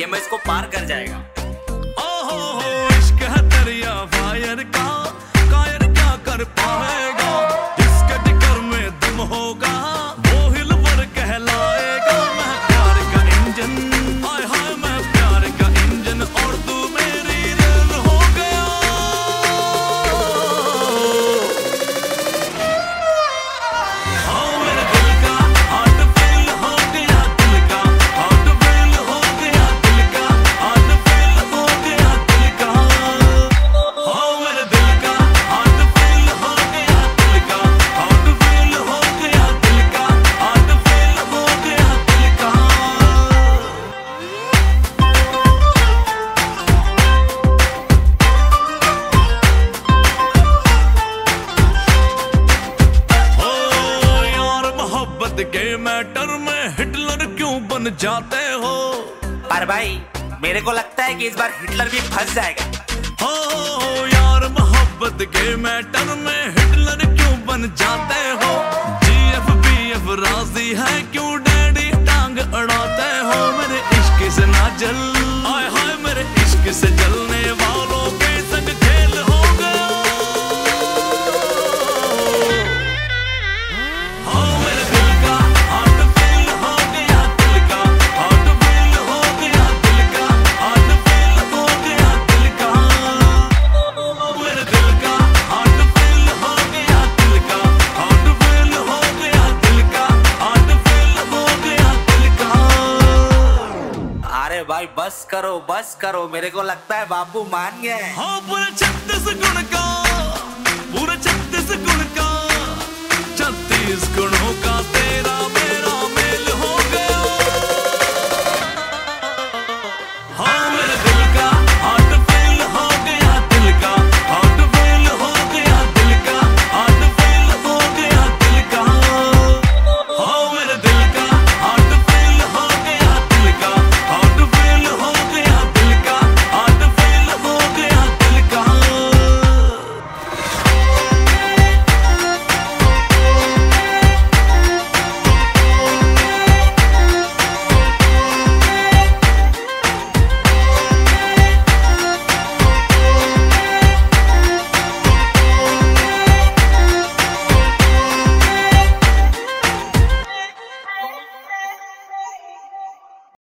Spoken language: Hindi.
ये मैं इसको पार कर जाएगा। ओहो इश्क है दरिया फायर का, कायर क्या कर पाएगा, इसके जिगर में दम होगा वो हिलवर कहलाएगा। मैं प्यार का इंजन, हाय हाय मैं प्यार का इंजन, और तू मेरी रेल हो गया। हाँ मेरे दिल का हार्ट फेल हो गया, दिल का हार्ट फेल हो गया, दिल का हार्ट फेल हो गया, दिल का। हाँ मेरे दिल का हार्ट फेल हो गया, दिल का हार्ट फेल हो गया, दिल का हार्ट फेल हो गया, दिल का। ओ यार मोहब्बत के मैटर में हिटलर क्यों बन जाते हो? पर भाई मेरे को लगता है कि इस बार हिटलर भी फंस जाएगा। हो यार मोहब्बत के मैटर में हिटलर क्यों बन जाते हो? जीएफ बीएफ राजी है क्यों डैडी टांग अड़ाते हो? मेरे इश्क से ना जल, हाय हाय मेरे इश्क से जलने वालों के संग खेल हो गया। हाँ मेरे दिल का हार्ट फेल हो गया, दिल का हार्ट फेल हो गया, दिल का हार्ट फेल हो गया, दिल का। मेरे दिल का हार्ट फेल हो गया, दिल का हार्ट फेल हो गया, दिल का हार्ट फेल हो गया, दिल का। अरे भाई बस करो, मेरे को लगता है बाबू मान गए। हाँ पूरे 36 गुण का, पूरे 36 गुण का, 36 गुणों का तेरा मेरा मेल हो गया। हाँ